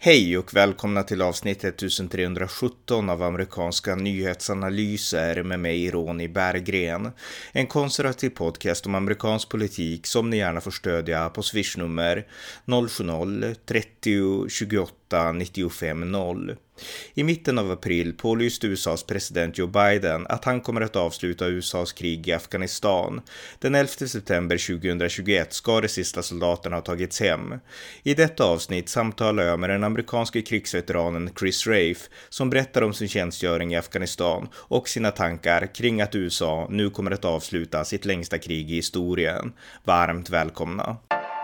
Hej och välkomna till avsnitt 1317 av amerikanska nyhetsanalyser med mig Ronny Berggren. En konservativ podcast om amerikansk politik som ni gärna får stödja på swishnummer 070-30 28 95 0. I mitten av april pålyste USAs president Joe Biden att han kommer att avsluta USAs krig i Afghanistan. Den 11 september 2021 ska de sista soldaterna ha tagits hem. I detta avsnitt samtalar jag med den amerikanske krigsveteranen Chris Rafe som berättar om sin tjänstgöring i Afghanistan och sina tankar kring att USA nu kommer att avsluta sitt längsta krig i historien. Varmt välkomna.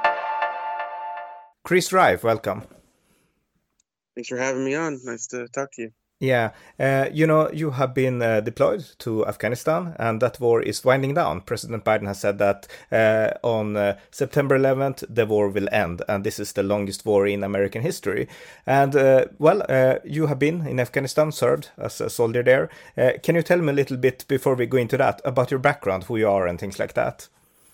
Chris Rafe, welcome. Thanks for having me on. Nice to talk to you. Yeah, you have been deployed to Afghanistan and that war is winding down. President Biden has said that on September 11th, the war will end and this is the longest war in American history. And you have been in Afghanistan, served as a soldier there. Can you tell me a little bit before we go into that about your background, who you are and things like that?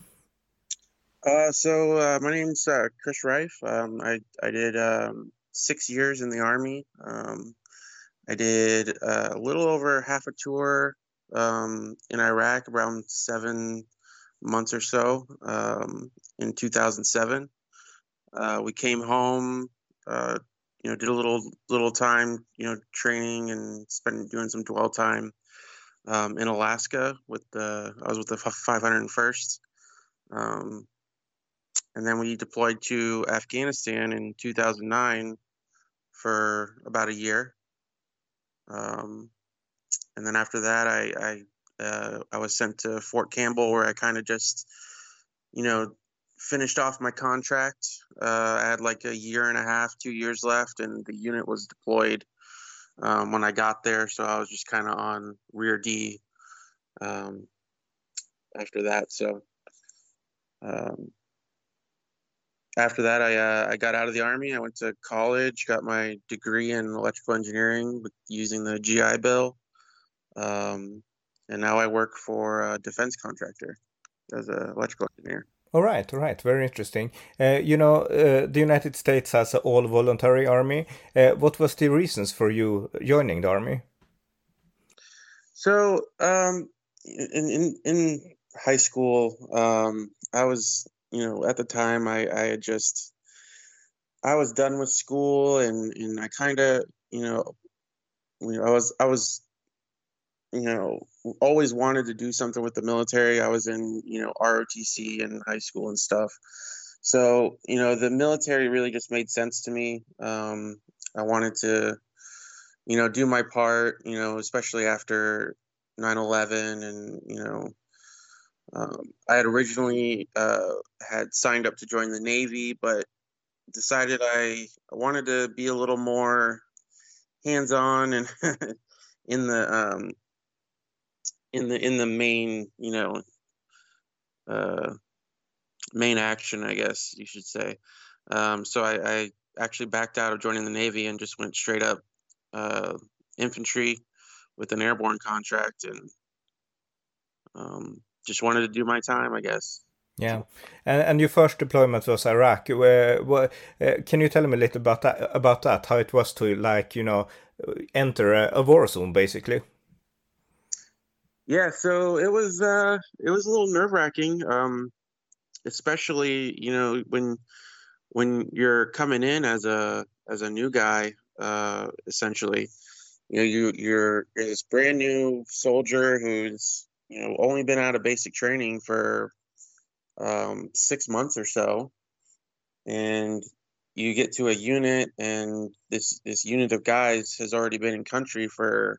My name's Chris Rife. I did 6 years in the Army. I did a little over half a tour in Iraq, around 7 months or so in 2007. We came home, did a little time, training and doing some dwell time in Alaska I was with the 501st. And then we deployed to Afghanistan in 2009 for about a year. And then after that, I was sent to Fort Campbell, where I kind of just, finished off my contract. I had like a year and a half, 2 years left, and the unit was deployed when I got there. So I was just kind of on rear D after that. So after that, I got out of the Army. I went to college, got my degree in electrical engineering using the GI Bill. And now I work for a defense contractor as an electrical engineer. All right. Very interesting. The United States has an all-voluntary army. What was the reasons for you joining the army? So, in high school, I was, at the time I was done with school and I kind of, I was always wanted to do something with the military. I was in, ROTC in high school and stuff. So, the military really just made sense to me. I wanted to, do my part, especially after 9/11 and, I had originally had signed up to join the Navy, but decided I wanted to be a little more hands-on and in the main, main action, I guess you should say. So I actually backed out of joining the Navy and just went straight up infantry with an airborne contract and just wanted to do my time, I guess. Yeah, and your first deployment was Iraq. Can you tell me a little about that? How it was to enter a war zone, basically? Yeah, so it was a little nerve-wracking, especially when you're coming in as a new guy, essentially. You're this brand new soldier who's only been out of basic training for 6 months or so, and you get to a unit, and this unit of guys has already been in country for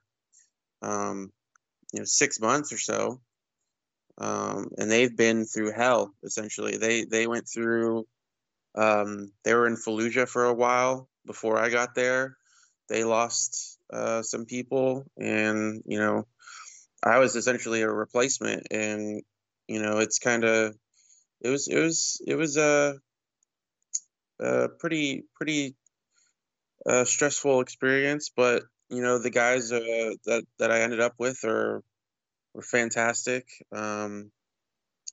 6 months or so, and they've been through hell. Essentially, they went through. They were in Fallujah for a while before I got there. They lost some people, and I was essentially a replacement, and it's kind of it was a pretty stressful experience, but the guys that I ended up with were fantastic, and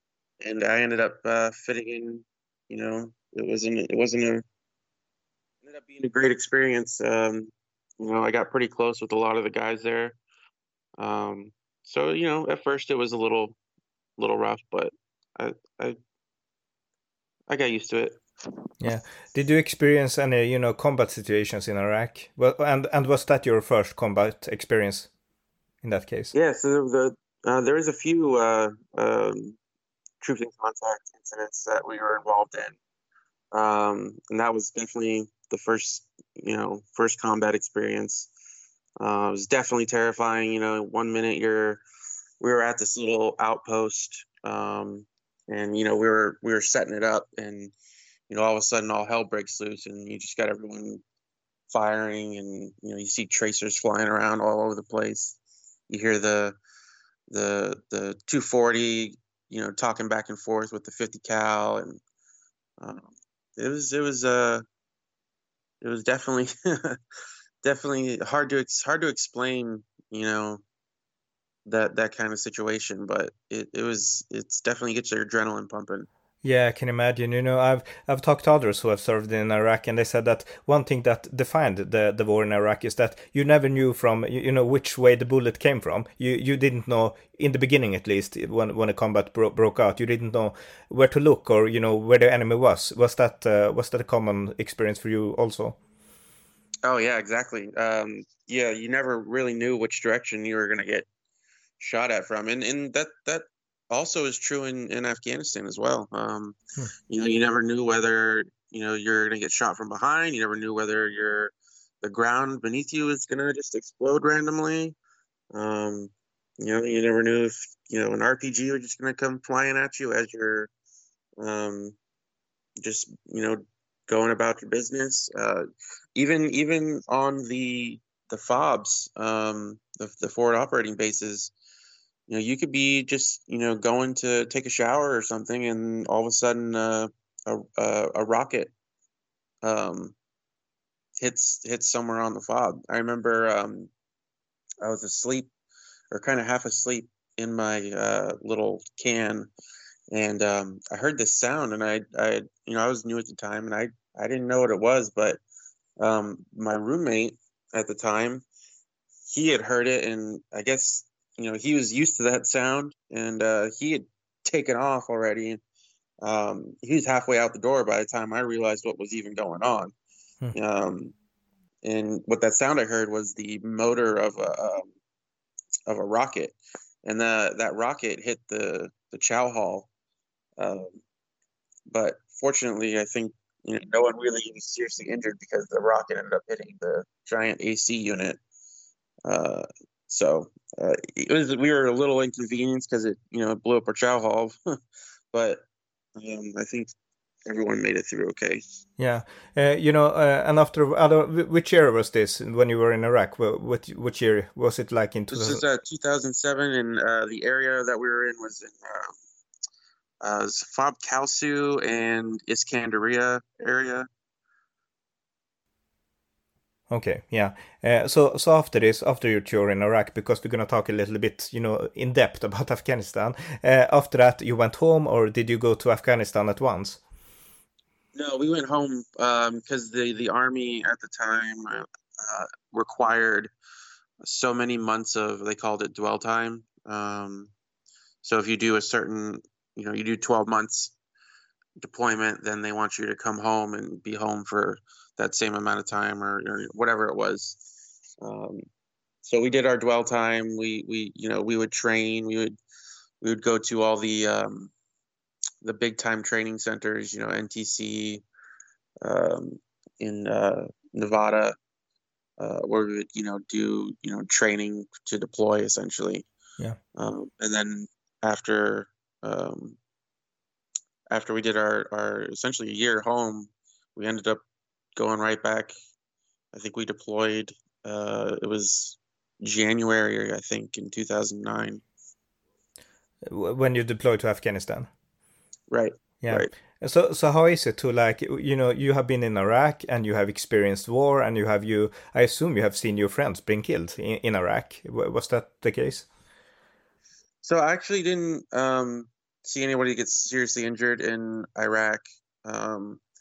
I ended up fitting in. It wasn't ended up being a great experience. I got pretty close with a lot of the guys there. So at first it was a little rough, but I I, I got used to it. Yeah. Did you experience any, combat situations in Iraq? Well, and was that your first combat experience in that case? Yeah, so there was a few troops in contact incidents that we were involved in, and that was definitely the first combat experience. It was definitely terrifying. 1 minute we were at this little outpost, and we were setting it up, and all of a sudden all hell breaks loose, and you just got everyone firing, and you see tracers flying around all over the place. You hear the 240, talking back and forth with the 50 cal, and um, it was definitely definitely hard to explain, that kind of situation, but it's definitely gets your adrenaline pumping. Yeah, I can imagine. I've talked to others who have served in Iraq, and they said that one thing that defined the war in Iraq is that you never knew from which way the bullet came from. You didn't know in the beginning, at least, when a combat broke out. You didn't know where to look, or where the enemy was. Was that a common experience for you also? Oh yeah, exactly. Yeah, you never really knew which direction you were going to get shot at from, and that also is true in Afghanistan as well. Hmm. You never knew whether you're going to get shot from behind. You never knew whether the ground beneath you is going to just explode randomly. Um, you never knew if an RPG was just going to come flying at you as you're um, just going about your business. Even on the FOBs, the forward operating bases, you could be just going to take a shower or something, and all of a sudden a rocket um, hits somewhere on the fob. I remember I was asleep, or kind of half asleep, in my little can, and I heard this sound, and I was new at the time, and I didn't know what it was, but my roommate at the time, he had heard it, and I guess he was used to that sound, and he had taken off already. He was halfway out the door by the time I realized what was even going on. Hmm. Um, and what that sound I heard was the motor of a rocket, and that rocket hit the chow hall. Um, but fortunately, I think no one really was seriously injured because the rocket ended up hitting the giant AC unit. Uh, so we were a little inconvenienced because it blew up our chow hall, but I think everyone made it through okay. Yeah, and after which year was this when you were in Iraq? Which year was it, like in This is 2000? 2007, and the area that we were in was in Fob Kalsu and Iskandaria area. Okay, yeah. So after this, after your tour in Iraq, because we're gonna talk a little bit, in depth about Afghanistan. After that, you went home, or did you go to Afghanistan at once? No, we went home because the army at the time required so many months of, they called it dwell time. So if you do a certain, you do 12 months deployment, then they want you to come home and be home for that same amount of time, or whatever it was. Um, so we did our dwell time. We would train. We would go to all the big time training centers. NTC um, in Nevada, where we would do training to deploy essentially. Yeah. And then after um, after we did our essentially a year home, we ended up going right back. I think we deployed. It was January, I think, in 2009. When you deployed to Afghanistan. Right, Yeah. right. So how is it to, like, you have been in Iraq and you have experienced war, and I assume you have seen your friends being killed in Iraq. Was that the case? So I actually didn't see anybody get seriously injured in Iraq, um,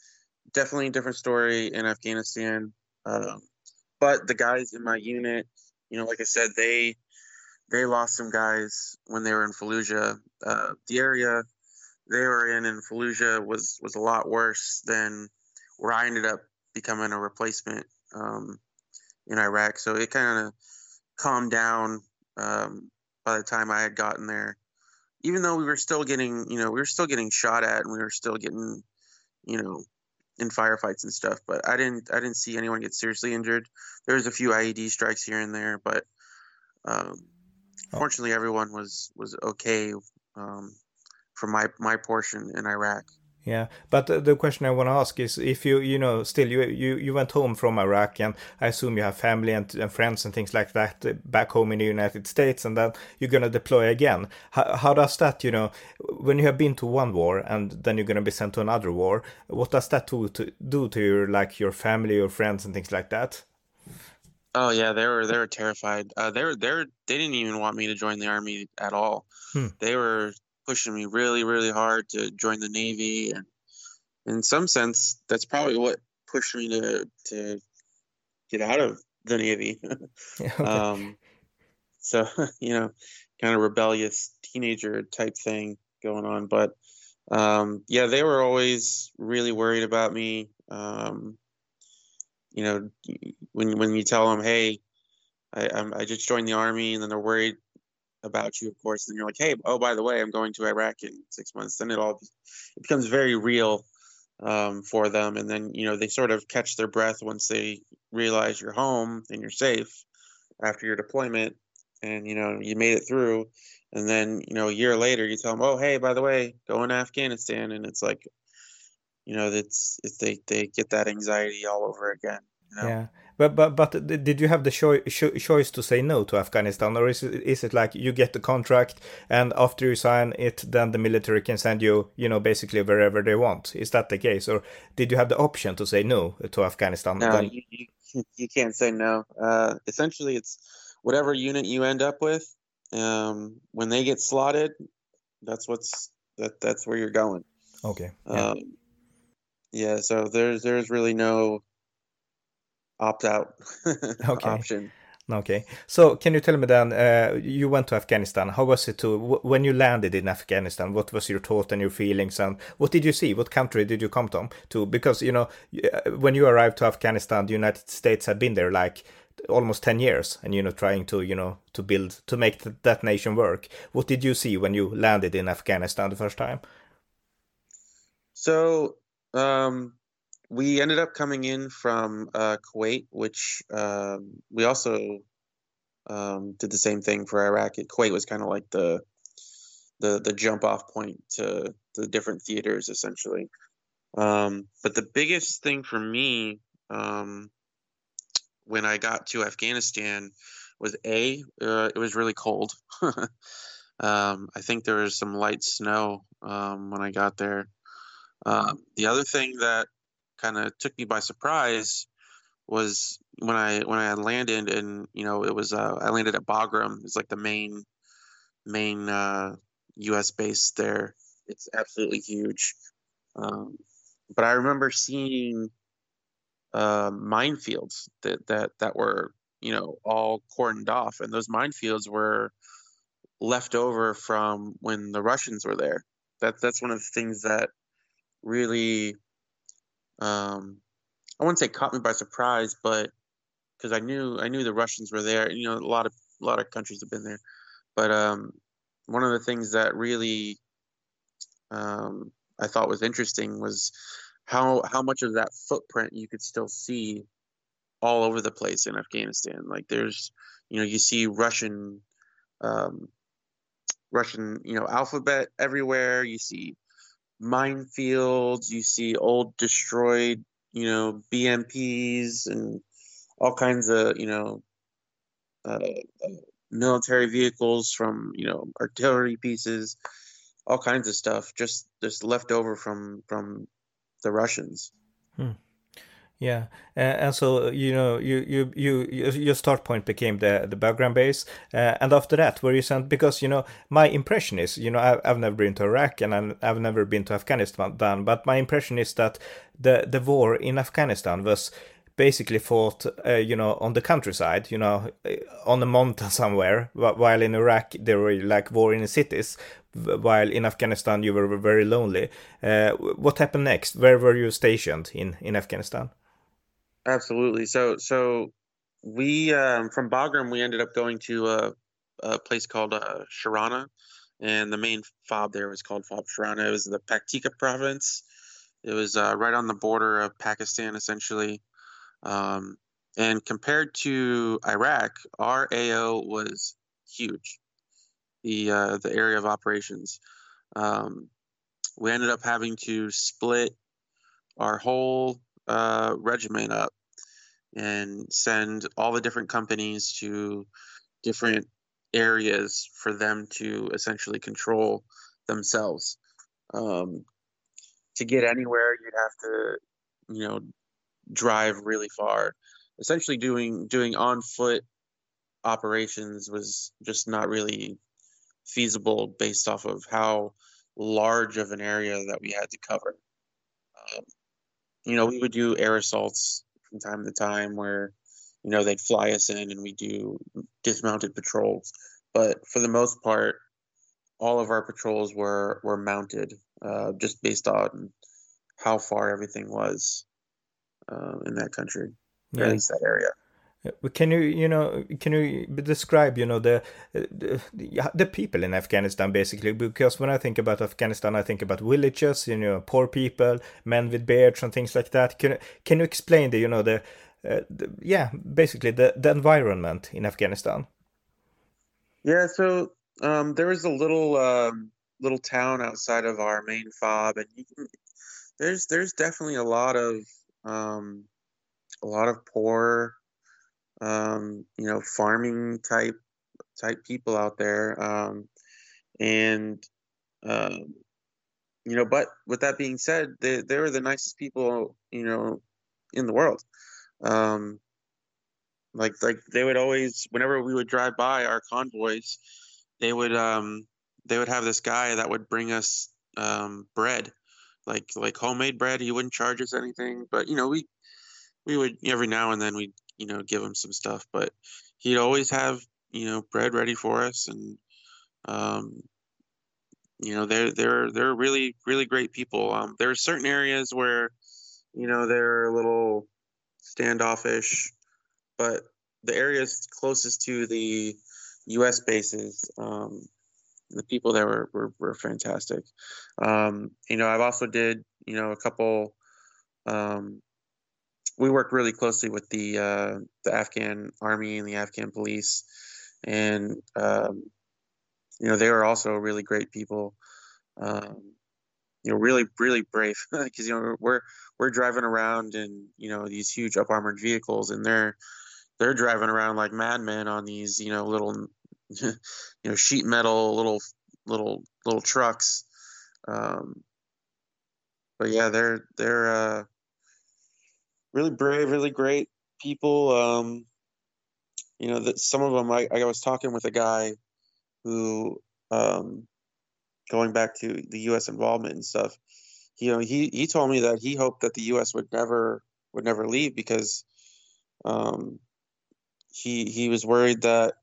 definitely a different story in Afghanistan. Um, but the guys in my unit, like I said, they lost some guys when they were in Fallujah. The area they were in Fallujah was a lot worse than where I ended up becoming a replacement in Iraq. So it kind of calmed down by the time I had gotten there. Even though we were still getting, shot at, and we were still getting, you know, in firefights and stuff. But I didn't see anyone get seriously injured. There was a few IED strikes here and there, but um, Oh. fortunately, everyone was okay for my portion in Iraq. Yeah, but the question I want to ask is if still you went home from Iraq, and I assume you have family and friends and things like that back home in the United States, and then you're gonna deploy again. How does that, when you have been to one war and then you're gonna be sent to another war, what does that do to your your family, your friends, and things like that? Oh yeah, they were terrified. They didn't even want me to join the army at all. Hmm. They were pushing me really, really hard to join the Navy, and in some sense, that's probably what pushed me to get out of the Navy. Okay. um, so kind of rebellious teenager type thing going on, but yeah, they were always really worried about me. You know, when you tell them, hey, I just joined the army, and then they're worried about you, of course. Then you're like, hey, oh, by the way, I'm going to Iraq in 6 months. Then it becomes very real for them, and then they sort of catch their breath once they realize you're home and you're safe after your deployment, and you made it through. And then a year later, you tell them, oh, hey, by the way, going to Afghanistan, and it's like they get that anxiety all over again. Yeah, but did you have the choice to say no to Afghanistan, or is it like you get the contract and after you sign it, then the military can send you, basically wherever they want? Is that the case, or did you have the option to say no to Afghanistan? No, Then you can't say no. Essentially, it's whatever unit you end up with. When they get slotted, that's where you're going. okay, yeah, Um, yeah, so there's really no opt out okay. option. Okay. So can you tell me then, you went to Afghanistan. How was it when you landed in Afghanistan? What was your thought and your feelings, and what did you see? What country did you come to? Because, when you arrived to Afghanistan, the United States had been there like almost 10 years, and, trying to, to make that nation work. What did you see when you landed in Afghanistan the first time? So, we ended up coming in from Kuwait, which we also did the same thing for Iraq. Kuwait was kind of like the jump off point to the different theaters, essentially. But the biggest thing for me when I got to Afghanistan was it was really cold. I think there was some light snow when I got there. The other thing that kind of took me by surprise was when I had landed, and it was I landed at Bagram. It's like the main U.S. base there. It's absolutely huge. But I remember seeing minefields that were all cordoned off, and those minefields were left over from when the Russians were there. That's one of the things that really I wouldn't say caught me by surprise, but because I knew the Russians were there. A lot of countries have been there, but one of the things that really I thought was interesting was how much of that footprint you could still see all over the place in Afghanistan. Like there's, you see um, Russian, alphabet everywhere. You see minefields. You see old destroyed, BMPs and all kinds of, uh, uh, military vehicles from, artillery pieces, all kinds of stuff just left over from the Russians. Hmm. Yeah, and so your start point became the Bagram base, and after that, were you sent? Because my impression is, I've never been to Iraq and I've never been to Afghanistan, but my impression is that the war in Afghanistan was basically fought, on the countryside, on a mountain somewhere, while in Iraq there were like war in the cities, while in Afghanistan you were very lonely. What happened next? Where were you stationed in Afghanistan? Absolutely. So we from Bagram we ended up going to a place called Sharana, and the main fob there was called Fob Sharana. It was the Paktika province. It was right on the border of Pakistan, essentially. Um, and compared to Iraq, our AO was huge. The area of operations. Um, we ended up having to split our whole regiment up and send all the different companies to different areas for them to essentially control themselves. Um, to get anywhere, you'd have to, drive really far. Essentially, doing on foot operations was just not really feasible based off of how large of an area that we had to cover. Um, we would do air assaults from time to time where, they'd fly us in and we do dismounted patrols. But for the most part, all of our patrols were mounted, just based on how far everything was in that country, or at Yeah. least that area. Can you describe, the people in Afghanistan basically? Because when I think about Afghanistan, I think about villages, poor people, men with beards and things like that. Can you explain yeah, basically the environment in Afghanistan? Yeah, so there was a little town outside of our main fob, and there's definitely um, a lot of poor farming type people out there. And um, but with that being said, they were the nicest people, in the world. Um, like they would always, whenever we would drive by our convoys, they would um they would have this guy that would bring us bread, like homemade bread. He wouldn't charge us anything, but we would every now and then we give him some stuff, but he'd always have bread ready for us. And um they're really really great people. There are certain areas where they're a little standoffish, but the areas closest to the U.S. bases, the people there were fantastic. I've also did a couple. Um, we worked really closely with the Afghan army and the Afghan police, and they were also really great people. Um, really really brave because we're driving around in these huge up armored vehicles, and they're driving around like madmen on these little sheet metal little trucks. Um, but yeah, they're really brave, really great people. That some of them, I was talking with a guy who, um, going back to the U.S. involvement and stuff. He told me that he hoped that the U.S. would never leave because um, he was worried that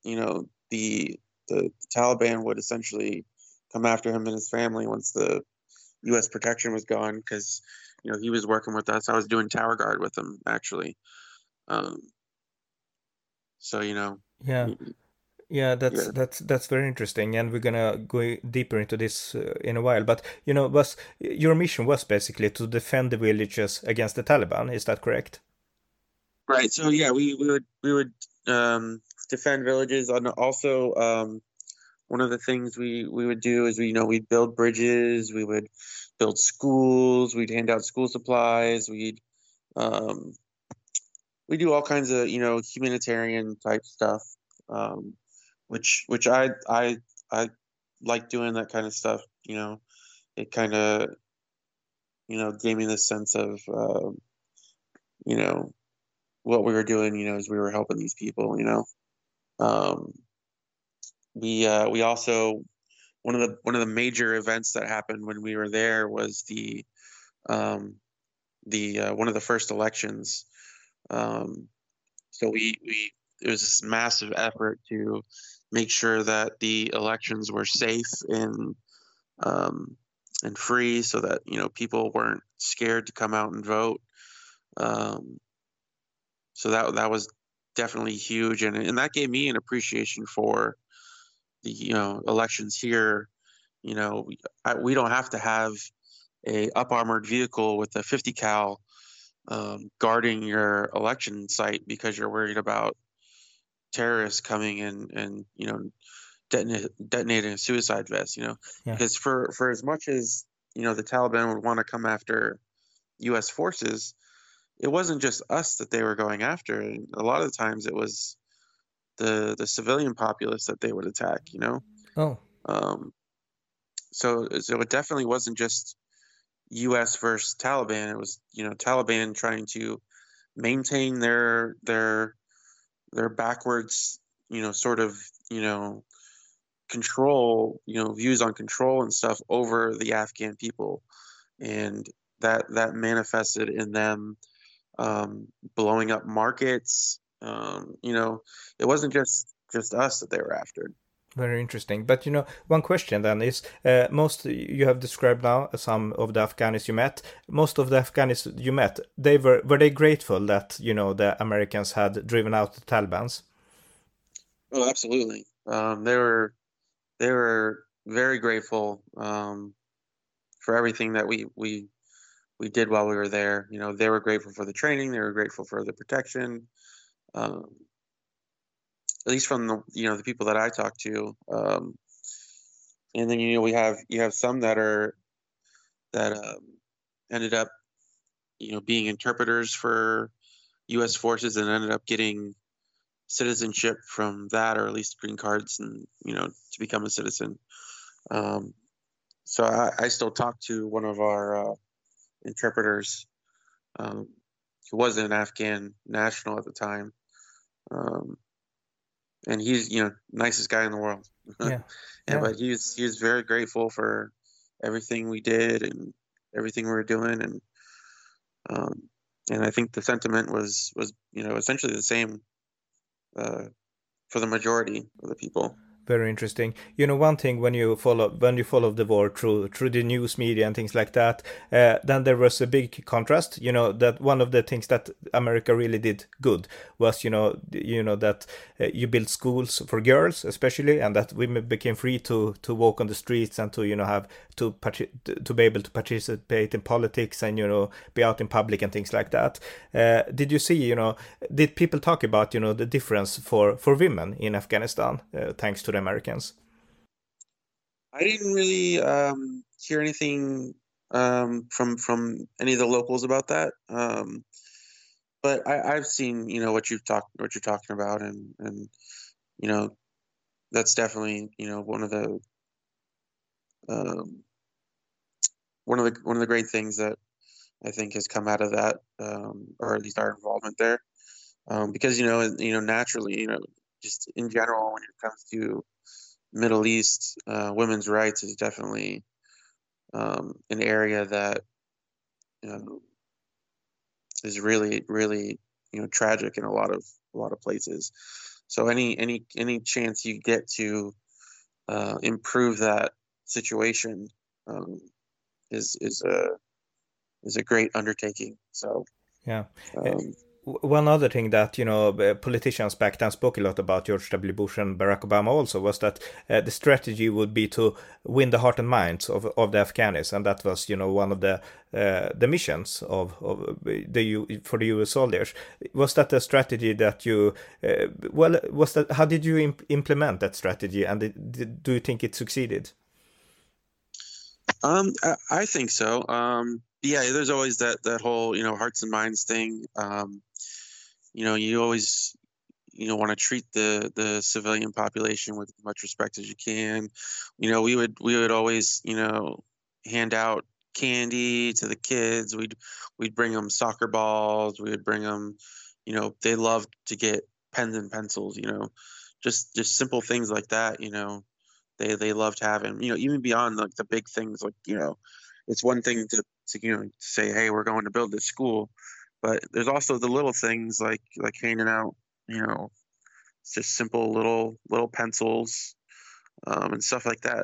the Taliban would essentially come after him and his family once the U.S. protection was gone, because he was working with us. I was doing tower guard with him actually. Um, so Yeah. Yeah, that's yeah. that's that's very interesting, and we're gonna go deeper into this in a while. But was your mission was basically to defend the villages against the Taliban? Is that correct? Right. So yeah, we would defend villages, and also one of the things we would do is we'd build bridges, we would build schools, we'd hand out school supplies, um, we do all kinds of humanitarian type stuff, um, which I like doing that kind of stuff. It kind of gave me this sense of you know, what we were doing, is we were helping these people. Um, we also one of the major events that happened when we were there was um, the one of the first elections. Um, so we it was this massive effort to make sure that the elections were safe um, and free, so that people weren't scared to come out and vote. Um, so that was definitely huge, and that gave me an appreciation for the elections here. We don't have to have a up armored vehicle with a 50 cal guarding your election site because you're worried about terrorists coming in and detonating a suicide vest. Yeah. Because for as much as the Taliban would want to come after U.S. forces, it wasn't just us that they were going after. A lot of the times it was the civilian populace that they would attack. Oh, Um, so it definitely wasn't just U.S. versus Taliban. It was Taliban trying to maintain their backwards sort of control views on control and stuff over the Afghan people, and that manifested in them blowing up markets. It wasn't just us that they were after. very interesting. But one question then is, most you have described now some of the Afghans you met. Most of the Afghans you met, they were they grateful that the Americans had driven out the Taliban's? Oh, absolutely. They were very grateful for everything that we did while we were there. They were grateful for the training. They were grateful for the protection. Um, at least from the people that I talked to. And then you have some that ended up being interpreters for U.S. forces and ended up getting citizenship from that, or at least green cards, and to become a citizen. Um, so I still talk to one of our interpreters, um, who was an Afghan national at the time, um, and he's nicest guy in the world. Yeah, And yeah. but he was very grateful for everything we did and everything we were doing, um, and I think the sentiment was essentially the same uh, for the majority of the people. Very interesting. One thing when you follow the war through the news media and things like that, then there was a big contrast. That one of the things that America really did good was that you built schools for girls especially, and that women became free to walk on the streets and to have to be able to participate in politics and be out in public and things like that. Did you see did people talk about the difference for women in Afghanistan, thanks to the Americans? I didn't really hear anything from any of the locals about that. But I've seen what you're talking about, and you know that's definitely um, one of the great things that I think has come out of that, or at least our involvement there, because naturally, just in general when it comes to Middle East, women's rights is definitely an area that you know, is really, really tragic in a lot of places. So any chance you get to improve that situation, um, is a great undertaking. So Yeah. Uh, um, One other thing that politicians back then spoke a lot about, George W. Bush and Barack Obama also, was that the strategy would be to win the heart and minds of the Afghans, and that was one of the missions of for the U.S. soldiers. Was that a strategy that you was that how did you implement that strategy, and do you think it succeeded? I think so. Yeah, there's always that whole hearts and minds thing. You always want to treat the civilian population with as much respect as you can. We would always hand out candy to the kids. We'd bring them soccer balls. We'd bring them, they loved to get pens and pencils. Just simple things like that. They loved having. Even beyond like the big things, like it's one thing to say, hey, we're going to build this school, but there's also the little things like handing out, it's just simple little pencils, and stuff like that.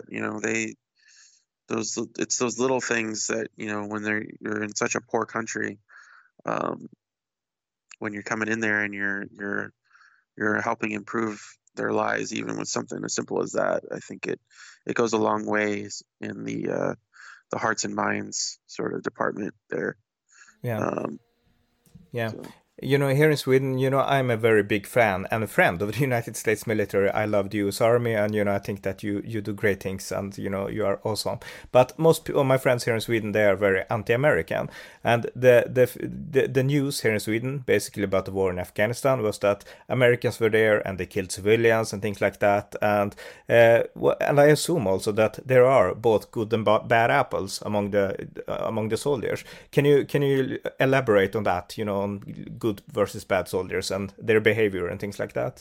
It's those little things that when you're in such a poor country, um, when you're coming in there and you're helping improve their lives, even with something as simple as that. I think it goes a long ways in the hearts and minds sort of department there. Yeah. Um, Yeah. so. Here in Sweden, I'm a very big fan and a friend of the United States military. I love the US Army, and, I think that you do great things, and, you are awesome. But most of my friends here in Sweden, they are very anti-American. And the news here in Sweden, basically about the war in Afghanistan, was that Americans were there and they killed civilians and things like that. And I assume also that there are both good and bad apples among the soldiers. Can you elaborate on that? On good versus bad soldiers and their behavior and things like that?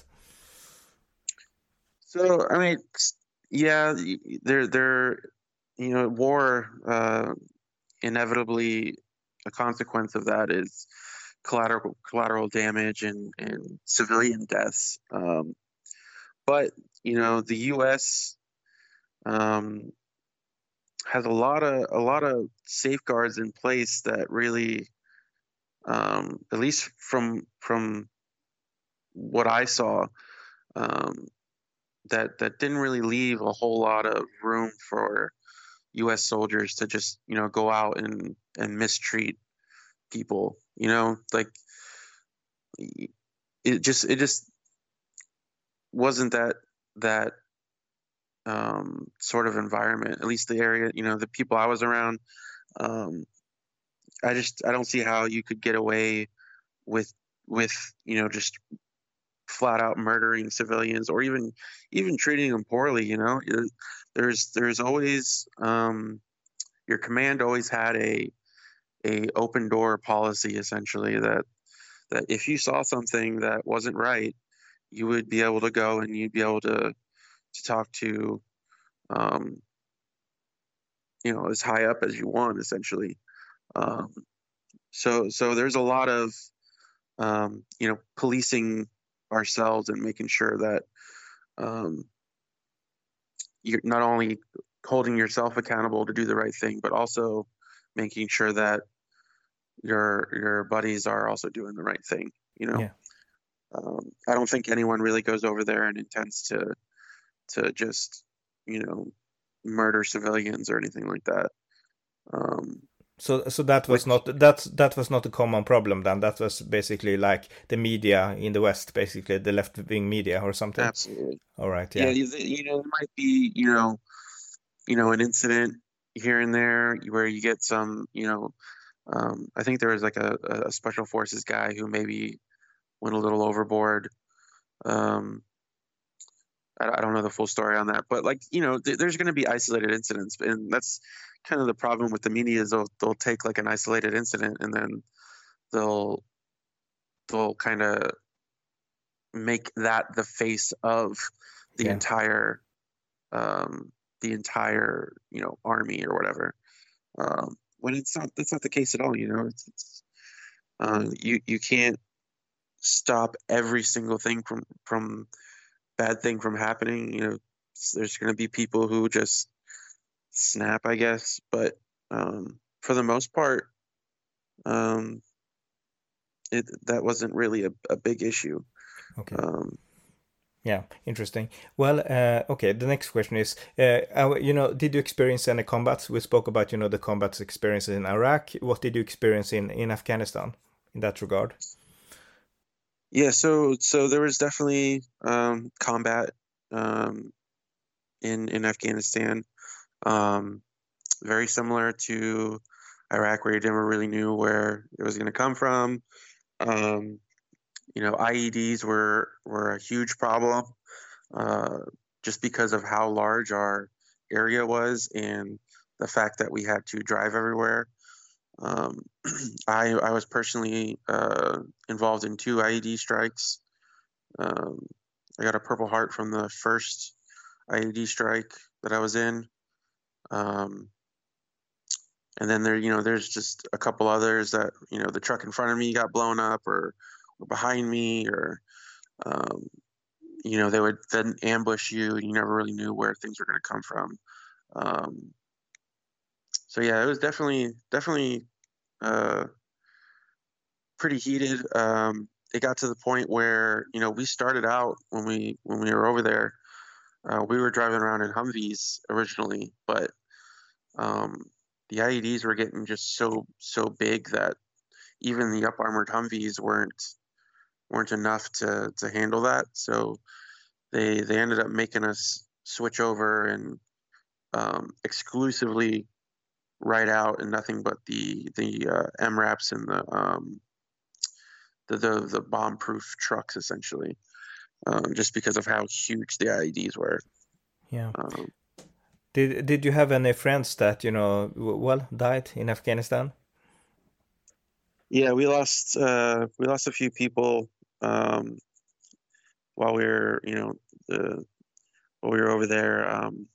So I mean, yeah, they're war, inevitably a consequence of that is collateral damage and civilian deaths. But the U.S. Um, has a lot of safeguards in place that really, at least from what I saw, um, that didn't really leave a whole lot of room for U.S. soldiers to just go out and mistreat people. Like it just wasn't that sort of environment. At least the area, the people I was around. Um, I don't see how you could get away with with just flat out murdering civilians or even treating them poorly. There's always, your command always had a open door policy, essentially, that if you saw something that wasn't right, you would be able to go and you'd be able to talk to, um, as high up as you want, essentially. Um, so there's a lot of, policing ourselves and making sure that, um, you're not only holding yourself accountable to do the right thing, but also making sure that your buddies are also doing the right thing. Yeah. I don't think anyone really goes over there and intends to just murder civilians or anything like that. So that was Which that was not a common problem then. That was basically like the media in the West, basically the left-wing media or something. absolutely, All right. yeah. Yeah. There might be an incident here and there where you get some, I think there was like a special forces guy who maybe went a little overboard. Um, I don't know the full story on that, but like there's going to be isolated incidents, and that's kind of the problem with the media is they'll take like an isolated incident and then they'll kind of make that the face of the Yeah. entire, army or whatever. When that's not the case at all. You can't stop every single thing from bad thing from happening. There's going to be people who just snap, I guess, but, for the most part, um, that wasn't really a big issue. Okay. Um, Yeah, interesting. Well, okay. The next question is, did you experience any combats? We spoke about, the combats experiences in Iraq. What did you experience in Afghanistan in that regard? yeah, so there was definitely, combat, um, in Afghanistan, um, very similar to Iraq, where you never really knew where it was going to come from. Um, IEDs were a huge problem, uh, just because of how large our area was and the fact that we had to drive everywhere. Um, I was personally involved in 2 IED strikes. Um, I got a Purple Heart from the first IED strike that I was in. Um, and then there's just a couple others that, the truck in front of me got blown up or behind me, or, um, they would then ambush you and you never really knew where things were going to come from. Um, so yeah, it was definitely uh, pretty heated. It got to the point where, we started out when we were over there, we were driving around in Humvees originally, but um, the IEDs were getting just so big that even the up armored Humvees weren't enough to handle that. So they ended up making us switch over and exclusively ride out in nothing but the MRAPs and the bomb proof trucks, essentially, just because of how huge the IEDs were. Yeah. Um, Did you have any friends that died in Afghanistan? yeah, we lost a few people while we were while we were over there.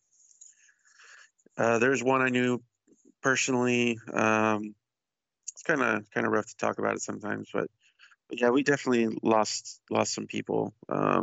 There's one I knew personally. It's kind of rough to talk about it sometimes, but yeah, we definitely lost some people.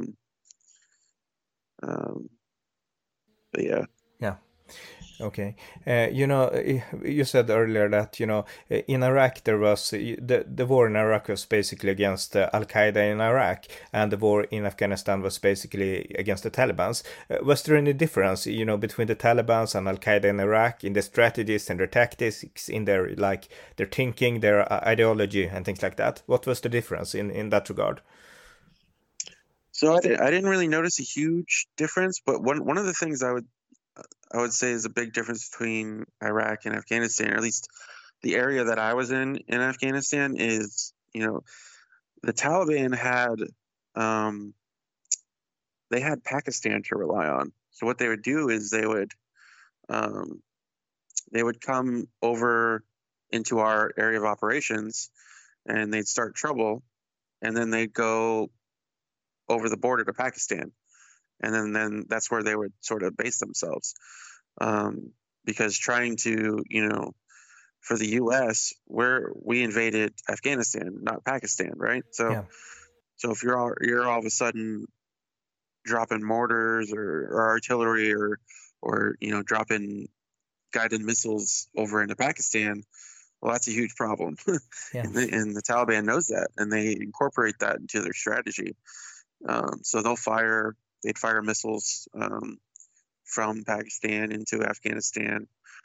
But yeah. Yeah. Okay. You said earlier that, in Iraq there was the war in Iraq was basically against Al Qaeda in Iraq, and the war in Afghanistan was basically against the Taliban. Was there any difference, between the Taliban and Al Qaeda in Iraq in their strategies and their tactics, in their their thinking, their ideology, and things like that? What was the difference in that regard? So I didn't really notice a huge difference, but one of the things I would say is a big difference between Iraq and Afghanistan, or at least the area that I was in Afghanistan, is, the Taliban um, had Pakistan to rely on. So what they would do is um, they would come over into our area of operations and they'd start trouble, and then they'd go over the border to Pakistan, and then that's where they would sort of base themselves. Because trying to, for the U.S., we invaded Afghanistan, not Pakistan, right? So Yeah. so if you're all of a sudden dropping mortars or artillery or dropping guided missiles over into Pakistan, well, that's a huge problem. Yeah. And the Taliban knows that, and they incorporate that into their strategy. So they'd fire missiles from Pakistan into Afghanistan.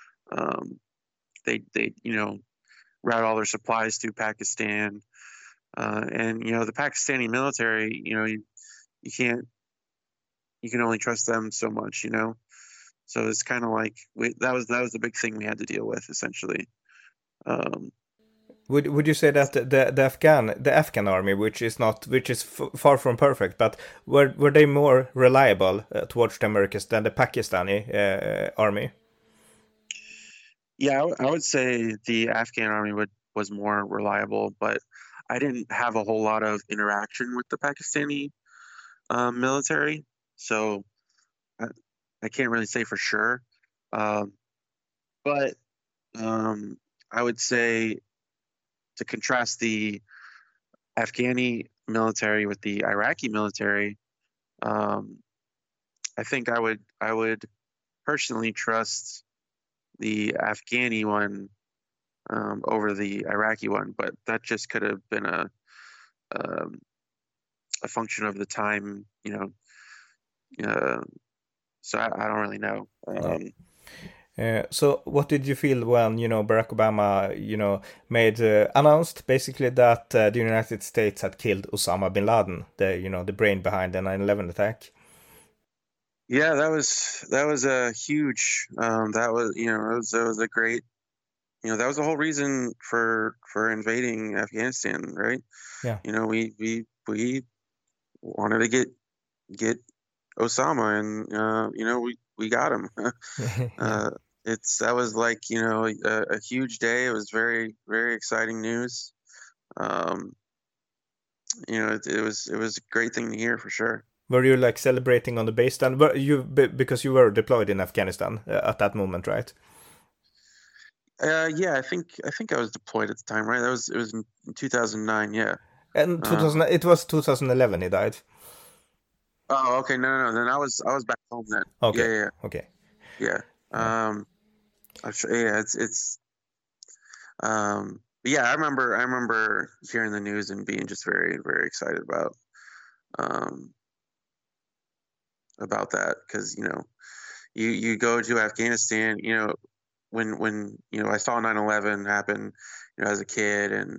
They route all their supplies through Pakistan, and the Pakistani military, you can't you can only trust them so much, So it's kind of like that was the big thing we had to deal with, essentially. Um, Would you say that the Afghan army, which is far from perfect, but were they more reliable towards the Americans than the Pakistani army? yeah, I would say the Afghan army was more reliable, but I didn't have a whole lot of interaction with the Pakistani military, so I, I can't really say for sure. Um, but I would say, to contrast the Afghani military with the Iraqi military, um, I think I would personally trust the Afghani one over the Iraqi one, but that just could have been um, a function of the time, Uh, so I don't really know. No. So what did you feel when, Barack Obama, announced basically that the United States had killed Osama bin Laden, the brain behind the 9/11 attack? Yeah, that was a huge. That was it was a great. That was the whole reason for invading Afghanistan, right? Yeah. We wanted to get Osama, and we got him. that was like, a huge day. It was very, very exciting news. Um, it was a great thing to hear for sure. Were you like celebrating on the base then? Because you were deployed in Afghanistan at that moment, right? Yeah, I think I was deployed at the time, right? It was in 2009, yeah. And Uh, 2000, it was 2011 he died. oh, okay, no, no, no. Then I was back home then. Yeah, Okay, yeah, okay. yeah. Yeah. I'm sure, yeah, yeah, I remember hearing the news and being just very, very excited um about that because you go to Afghanistan, when I saw 9/11 happen, as a kid, and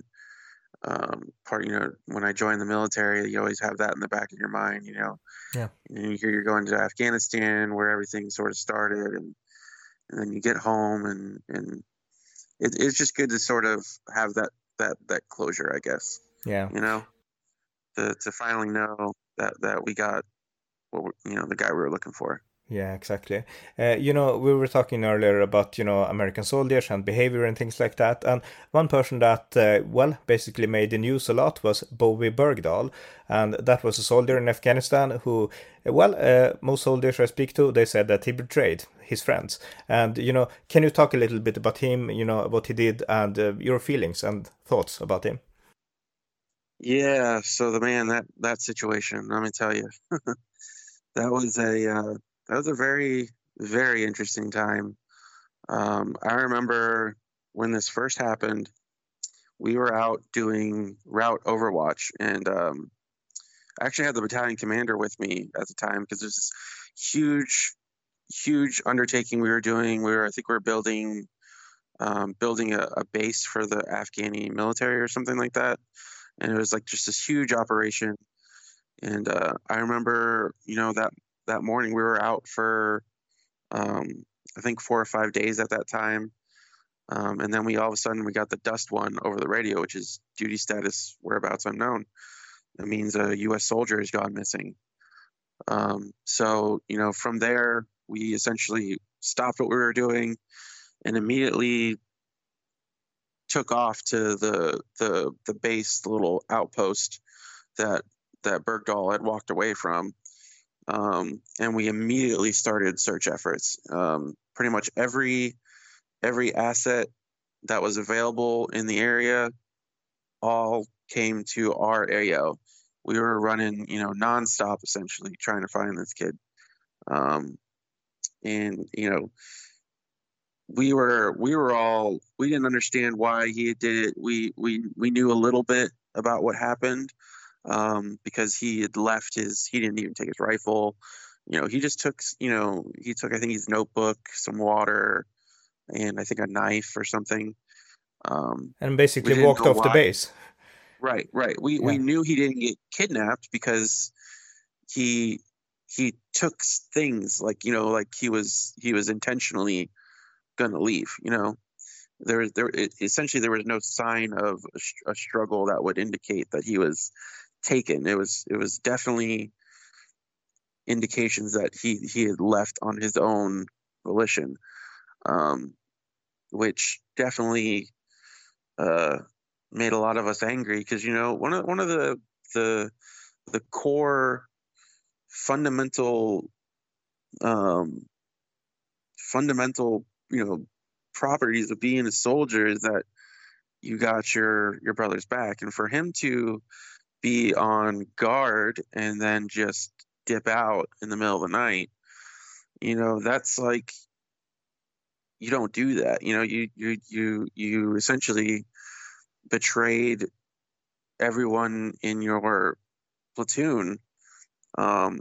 when I joined the military, you always have that in the back of your mind, Yeah. and you hear you're going to Afghanistan where everything sort of started, and then you get home, and it's just good to sort of have that closure, I guess, Yeah. you know, to finally know that we got the guy we were looking for. Yeah, exactly. We were talking earlier about, American soldiers and behavior and things like that. And one person that, basically made the news a lot was Bobby Bergdahl. And that was a soldier in Afghanistan who, most soldiers I speak to, they said that he betrayed his friends. And, can you talk a little bit about him, what he did and your feelings and thoughts about him? Yeah, so the man that situation, let me tell you, that was a very, very interesting time. I remember when this first happened, we were out doing route overwatch, and I actually had the battalion commander with me at the time because there's this huge, huge undertaking we were doing. I think we were building a base for the Afghani military or something like that, and it was like just this huge operation. And I remember, that morning we were out for I think 4 or 5 days at that time. And then we all of a sudden we got the dust one over the radio, which is duty status whereabouts unknown. It means a U.S. soldier has gone missing. So from there we essentially stopped what we were doing and immediately took off to the base, the little outpost that Bergdahl had walked away from. And we immediately started search efforts. Pretty much every asset that was available in the area all came to our area. We were running, nonstop, essentially trying to find this kid. Um, and we didn't understand why he did it. We knew a little bit about what happened, because he didn't even take his rifle. He just took, I think his notebook, some water, and I think a knife or something. And We basically didn't walked know off the why. base. Right, right. We Yeah. knew he didn't get kidnapped because he he took things like, like he was intentionally gonna leave. Essentially there was no sign of a struggle that would indicate that he was taken. It was definitely indications that he had left on his own volition, um, which definitely uh, made a lot of us angry because one of the the core fundamental um, fundamental properties of being a soldier is that you got your brother's back, and for him to be on guard and then just dip out in the middle of the night, that's like, you don't do that. You essentially betrayed everyone in your platoon, um,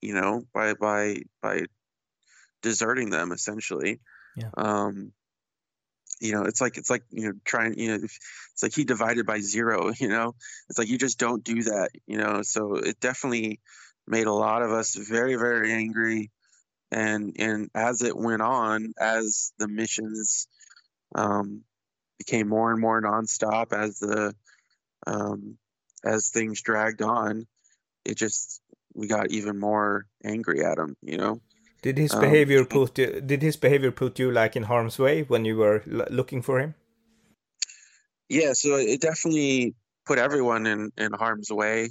by deserting them essentially. Yeah. Um, it's like trying, it's like he divided by zero. It's like you just don't do that. So it definitely made a lot of us very, very angry. And as it went on, as the missions um, became more and more nonstop, um, as things dragged on, it just we got even more angry at him. Did his Um, behavior put you like in harm's way when you were looking for him? yeah, so it definitely put everyone in harm's way.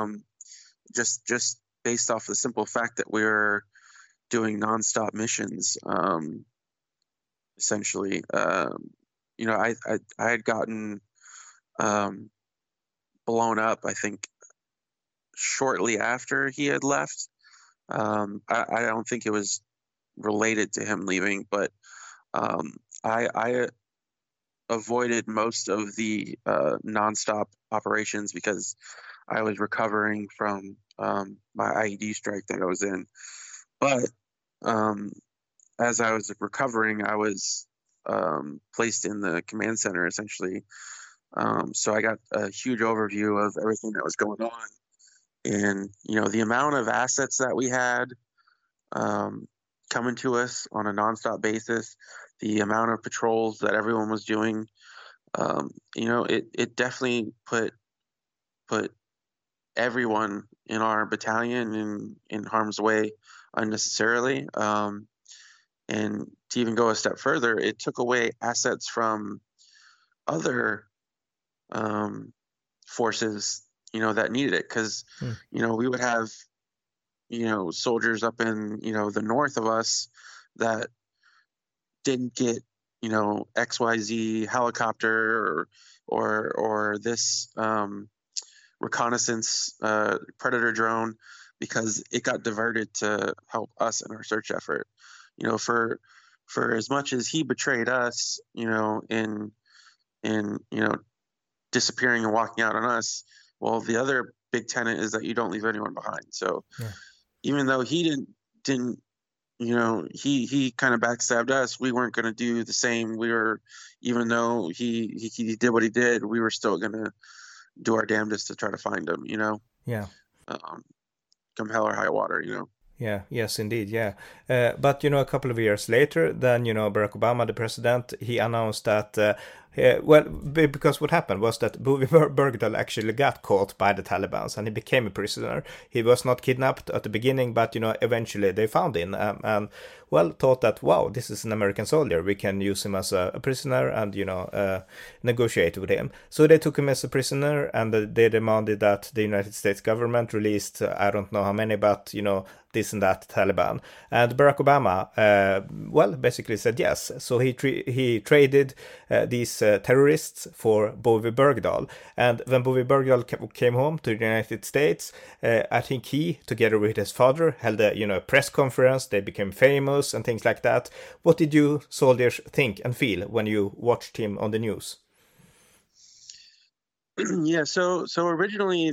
Just based off the simple fact that we were doing nonstop missions. Essentially, I had gotten um, blown up, I think, shortly after he had left. I don't think it was related to him leaving, but I avoided most of the nonstop operations because I was recovering from my IED strike that I was in. But um, as I was recovering, I was placed in the command center essentially. So I got a huge overview of everything that was going on, and the amount of assets that we had um, coming to us on a nonstop basis, the amount of patrols that everyone was doing. It definitely put everyone in our battalion in harm's way unnecessarily. And to even go a step further, it took away assets from other forces, that needed it. Because, Hmm. we would have, soldiers up in, the north of us that didn't get, XYZ helicopter or this reconnaissance predator drone because it got diverted to help us in our search effort. For as much as he betrayed us, in disappearing and walking out on us, well, the other big tenet is that you don't leave anyone behind. So Yeah. even though he didn't he kind of backstabbed us, we weren't going to do the same. Even though he did what he did, we were still going to do our damnedest to try to find him, Yeah. um, come hell or high water. Yeah, yes, indeed, yeah. But a couple of years later, then Barack Obama, the president, he announced that because what happened was that Bobby Bergdahl actually got caught by the Taliban and he became a prisoner. He was not kidnapped at the beginning, but eventually they found him and thought that, wow, this is an American soldier. We can use him as a prisoner and negotiate with him. So they took him as a prisoner and they demanded that the United States government released I don't know how many, but this and that Taliban. And Barack Obama, basically said yes. So he traded these terrorists for Bobby Bergdahl. And when Bobby Bergdahl came home to the United States, I think he, together with his father, held a press conference. They became famous and things like that. What did you soldiers think and feel when you watched him on the news? Yeah. So originally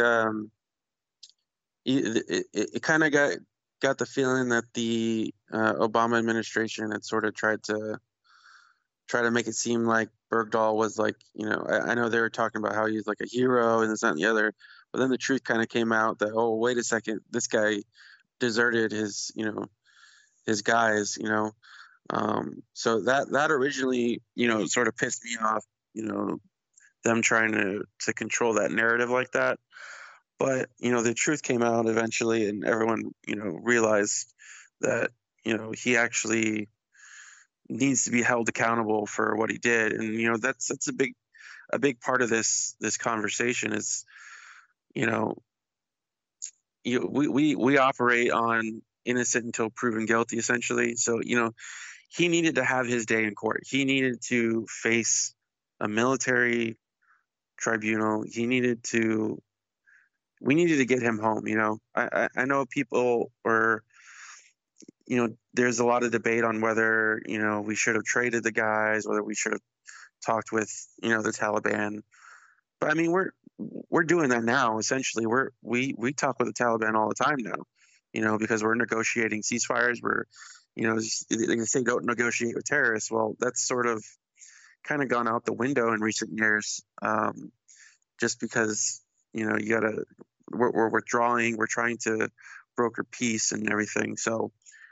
it kind of got the feeling that the Obama administration had sort of tried to make it seem like Bergdahl was like, I know they were talking about how he's like a hero and this, that, and the other, but then the truth kind of came out that, oh, wait a second, this guy deserted his, his guys, so that originally, sort of pissed me off, them trying to control that narrative like that. But, the truth came out eventually and everyone, realized that, he actually needs to be held accountable for what he did. And, that's a big part of this conversation is, you know, we operate on innocent until proven guilty, essentially. So, he needed to have his day in court. He needed to face a military tribunal. We needed to get him home. I know people were, there's a lot of debate on whether, we should have traded the guys, whether we should have talked with, the Taliban. But I mean, we're doing that now. Essentially, we talk with the Taliban all the time now, because we're negotiating ceasefires. We're, they say don't negotiate with terrorists. Well, that's sort of kind of gone out the window in recent years, just because we're withdrawing. We're trying to broker peace and everything. So,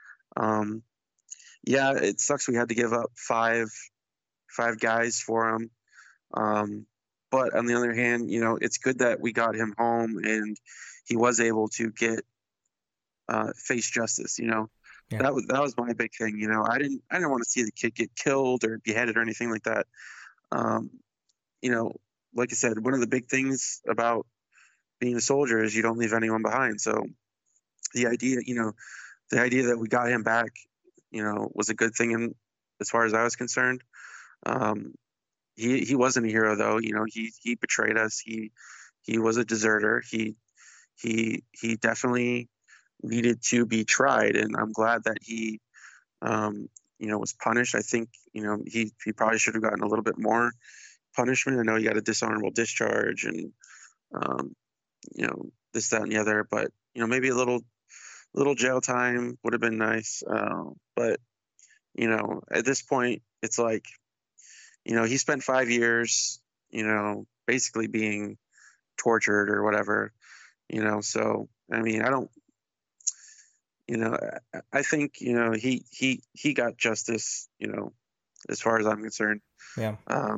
yeah, it sucks. We had to give up five guys for him. But on the other hand, it's good that we got him home and he was able to get face justice. Yeah. That was my big thing. I didn't want to see the kid get killed or beheaded or anything like that. Um, you know, like I said, one of the big things about being a soldier is you don't leave anyone behind. So the idea, the idea that we got him back, was a good thing as far as I was concerned. Um, he wasn't a hero though. He betrayed us. He was a deserter. He definitely needed to be tried, and I'm glad that he was punished. I think he probably should have gotten a little bit more punishment. I know he got a dishonorable discharge and um, this, that, and the other, but maybe a little jail time would have been nice. But at this point, it's like he spent 5 years, basically being tortured or whatever. So I mean, I don't. I think he got justice. As far as I'm concerned. Yeah.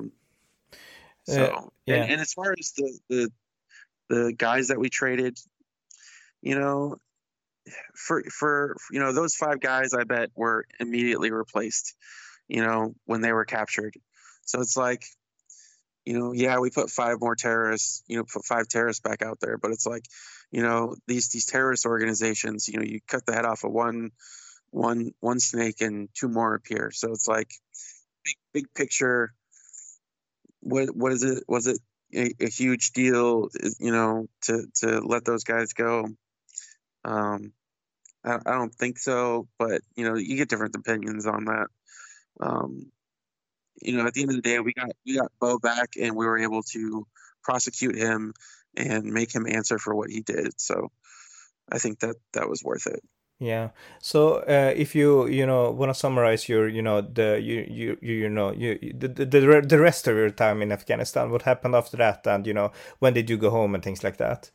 So Yeah. and as far as the guys that we traded, you know, for those 5 guys, I bet were immediately replaced. When they were captured. So it's like, yeah, we put 5 more terrorists. Put 5 terrorists back out there, but it's like, these terrorist organizations. You cut the head off of one snake and 2 more appear. So it's like big picture. What is it? Was it a huge deal? To let those guys go? I don't think so, but you get different opinions on that. At the end of the day, we got Bo back, and we were able to prosecute him and make him answer for what he did. So I think that was worth it. Yeah. So if you want to summarize your the rest of your time in Afghanistan, what happened after that, and when did you go home and things like that?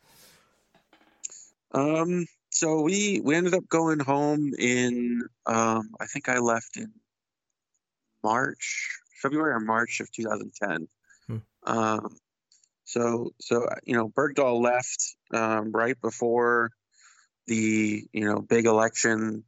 So we ended up going home in I think I left in February or March of 2010. Hmm. So Bergdahl left right before the big election.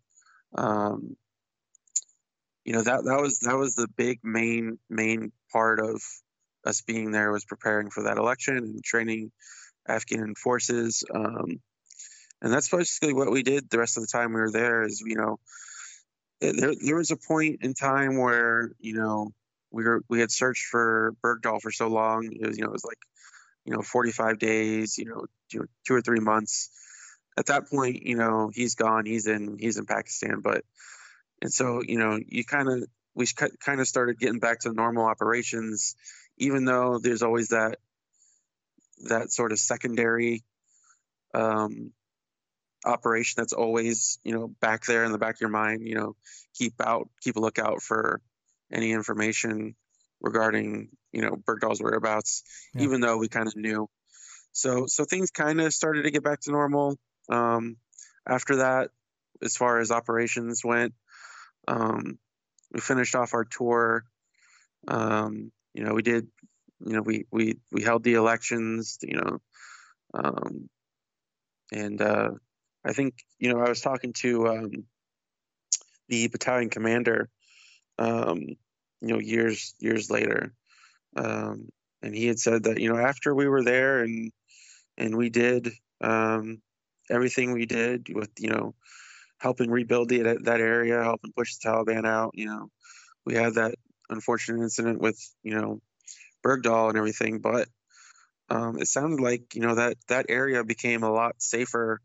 That was the big main part of us being there, was preparing for that election and training Afghan forces. And that's basically what we did the rest of the time we were there. Is there was a point in time where we had searched for Bergdahl for so long. It was like 45 days, 2 or 3 months. At that point, he's gone. He's in Pakistan. So we kind of started getting back to normal operations, even though there's always that sort of secondary operation that's always back there in the back of your mind. Keep a lookout for any information regarding Bergdahl's whereabouts, Yeah. even though we kind of knew. So things kind of started to get back to normal after that, as far as operations went. We finished off our tour. We did. We held the elections. And I think I was talking to the battalion commander, years later, and he had said that after we were there and we did everything we did with helping rebuild that area, helping push the Taliban out. We had that unfortunate incident with Bergdahl and everything, but it sounded like that area became a lot safer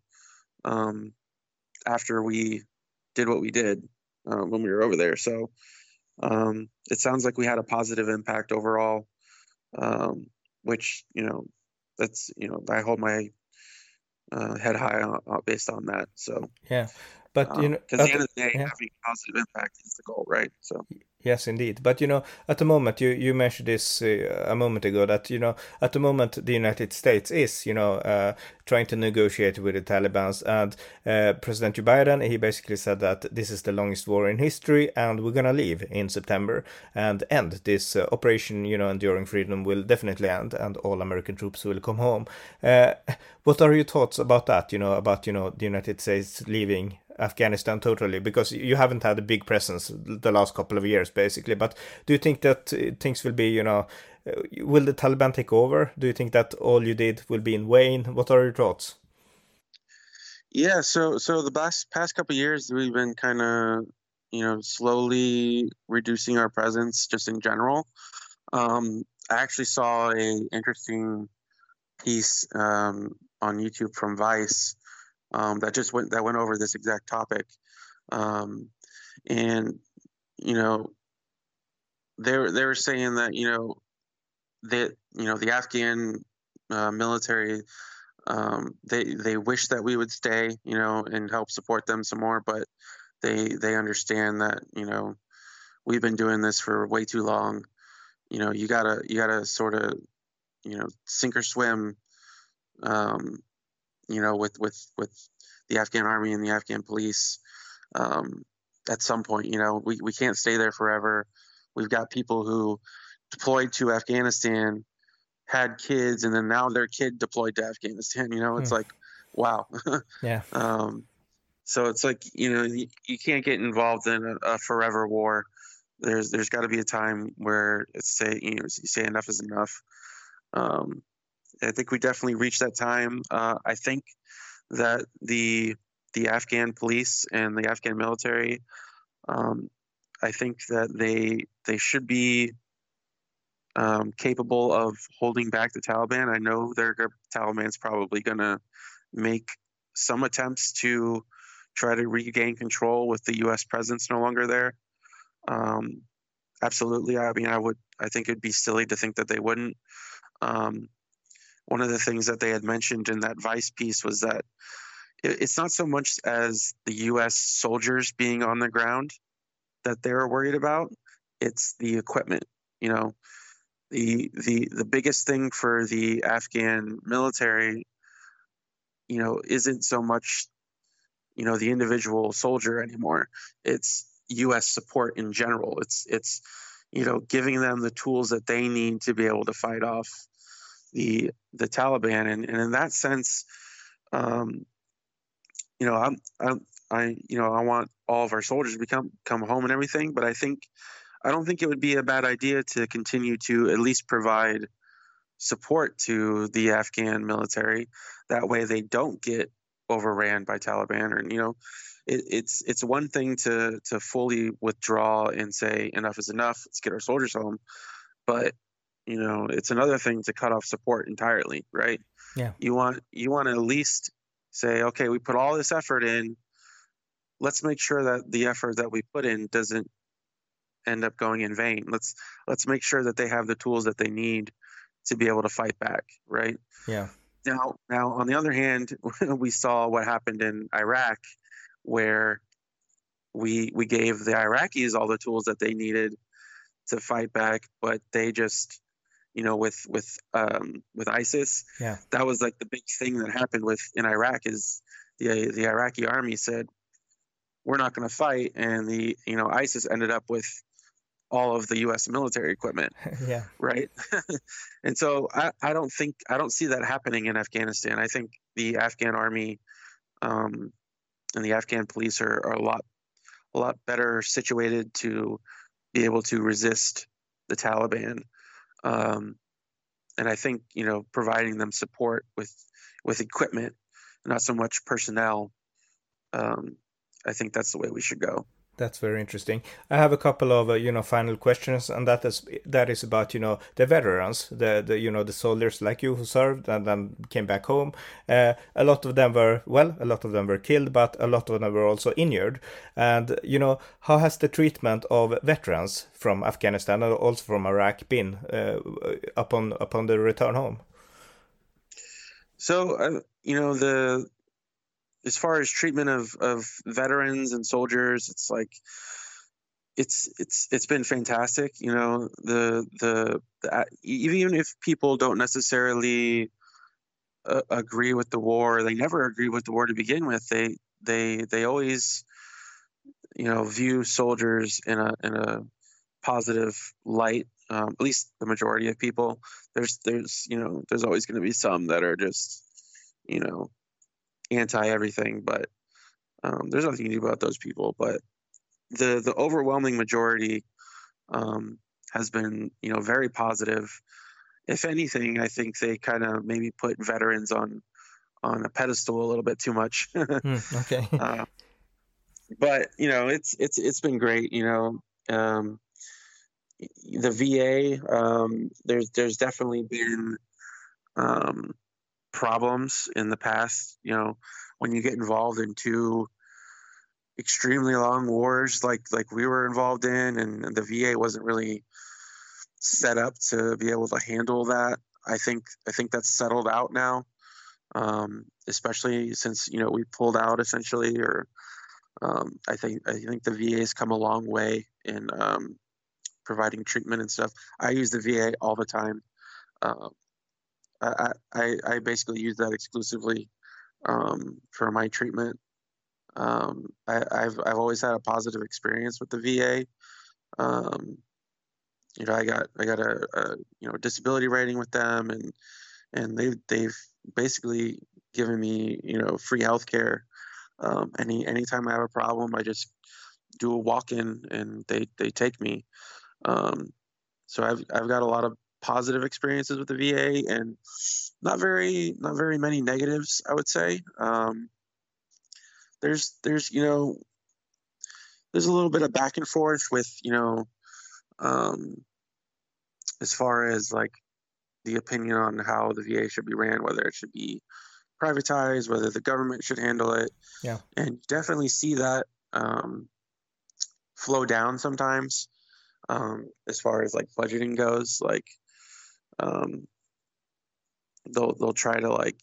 after we did what we did when we were over there. So it sounds like we had a positive impact overall, which that's I hold my head high based on that. So Yeah, but because at the end of the day, having a positive impact is the goal, right? So. Yes, indeed. But at the moment, you mentioned this a moment ago, that at the moment the United States is trying to negotiate with the Taliban, and President Joe Biden, he basically said that this is the longest war in history, and we're gonna leave in September and end this operation. Enduring Freedom will definitely end, and all American troops will come home. What are your thoughts about that? About the United States leaving Afghanistan totally, because you haven't had a big presence the last couple of years, basically. But do you think that things will be, will the Taliban take over? Do you think that all you did will be in vain? What are your thoughts? Yeah, so the past couple of years we've been kind of, slowly reducing our presence just in general. I actually saw a interesting piece on YouTube from Vice that went over this exact topic, and you know they were saying that the Afghan military, they wish that we would stay, and help support them some more, but they understand that we've been doing this for way too long. You gotta sort of sink or swim, with the Afghan army and the Afghan police. Um, at some point, we can't stay there forever. We've got people who deployed to Afghanistan, had kids, and then now their kid deployed to Afghanistan. It's like, wow. Yeah. So it's like, you can't get involved in a forever war. There's got to be a time where you say enough is enough. I think we definitely reached that time. I think that the Afghan police and the Afghan military, I think that they should be capable of holding back the Taliban. I know Taliban's probably going to make some attempts to try to regain control with the U.S. presence no longer there. Absolutely. I mean, I think it'd be silly to think that they wouldn't. One of the things that they had mentioned in that Vice piece was that it's not so much as the U.S. soldiers being on the ground that they're worried about. It's the equipment. The biggest thing for the Afghan military, isn't so much, the individual soldier anymore. It's U.S. support in general. It's giving them the tools that they need to be able to fight off the Taliban, and in that sense, I want all of our soldiers to come home and everything, but I don't think it would be a bad idea to continue to at least provide support to the Afghan military. That way, they don't get overran by Taliban, or it's one thing to fully withdraw and say enough is enough. Let's get our soldiers home, but it's another thing to cut off support entirely, right? Yeah. You want to at least say, okay, we put all this effort in. Let's make sure that the effort that we put in doesn't end up going in vain. Let's make sure that they have the tools that they need to be able to fight back, right? Yeah. Now on the other hand, we saw what happened in Iraq, where we gave the Iraqis all the tools that they needed to fight back, but they just with ISIS, Yeah. that was like the big thing that happened in Iraq is the Iraqi army said, we're not going to fight, and the ISIS ended up with all of the U.S. military equipment. Yeah. Right. And so I don't see that happening in Afghanistan. I think the Afghan army and the Afghan police are a lot better situated to be able to resist the Taliban. And I think, providing them support with equipment, not so much personnel, I think that's the way we should go. That's very interesting. I have a couple of final questions, and that is about the veterans, the soldiers like you who served and then came back home. A lot of them were killed, but a lot of them were also injured. And how has the treatment of veterans from Afghanistan and also from Iraq been upon the return home? So as far as treatment of veterans and soldiers, it's like it's been fantastic. The even if people don't necessarily agree with the war, they never agree with the war to begin with. They always view soldiers in a positive light. At least the majority of people. There's always going to be some that are just anti everything, but There's nothing you can do about those people, but the overwhelming majority has been, very positive. If anything, I think they kind of maybe put veterans on a pedestal a little bit too much. Okay. uh, but it's been great. The VA, there's definitely been um, problems in the past. When you get involved in two extremely long wars like we were involved in, and the VA wasn't really set up to be able to handle that. I think that's settled out now, especially since we pulled out essentially. Or I think the VA has come a long way in providing treatment and stuff. I use the VA all the time. Um, I basically use that exclusively for my treatment. I've always had a positive experience with the VA. Um, I got a disability rating with them, and they've basically given me free healthcare. Anytime I have a problem, I just do a walk-in and they take me. Um, so I've got a lot of positive experiences with the VA, and not very many negatives, I would say. There's a little bit of back and forth with um, as far as like the opinion on how the VA should be ran, whether it should be privatized, whether the government should handle it. Yeah. And you definitely see that flow down sometimes, as far as like budgeting goes. Like um, they'll try to like